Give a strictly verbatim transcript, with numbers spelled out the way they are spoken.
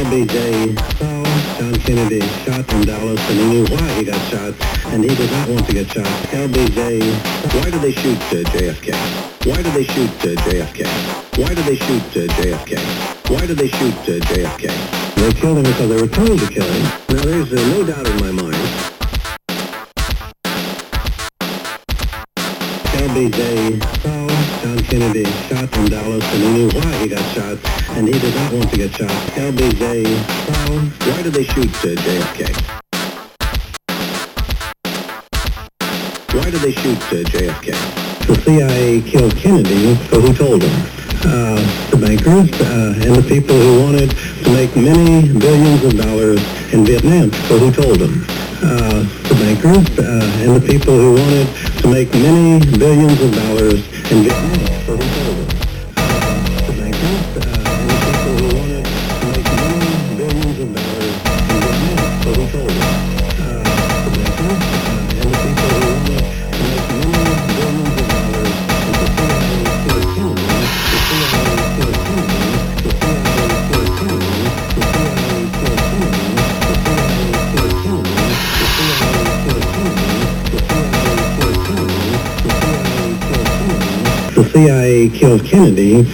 L B J saw John Kennedy shot in Dallas, and he knew why he got shot, and he did not want to get shot. L B J, why did they shoot uh, J F K? Why did they shoot uh, J F K? Why did they shoot uh, J F K? Why did they shoot uh, J F K? They killed him because they were told to kill him. Now, there's uh, no doubt in my mind. L B J saw John Kennedy shot in Dallas, and he knew why he got shot, and he did not want to get shot. L B J saw, why did they shoot uh, J F K? Why did they shoot uh, J F K? The C I A killed Kennedy, so who told them? Uh, the bankers uh, and the people who wanted to make many billions of dollars in Vietnam, so who told them? Uh, the bankers uh, and the people who wanted to make many billions of dollars in Vietnam, so who told them? Uh, the bankers uh, and the people who wanted to make many billions of dollars in Vietnam, so who told them? Uh, the bankers uh, and the people who wanted to make many billions of dollars in the C I A killed Kennedy, the C I A killed Kennedy, the C I A killed Kennedy, the C I A killed Kennedy, the C I A killed Kennedy. The C I A killed Kennedy.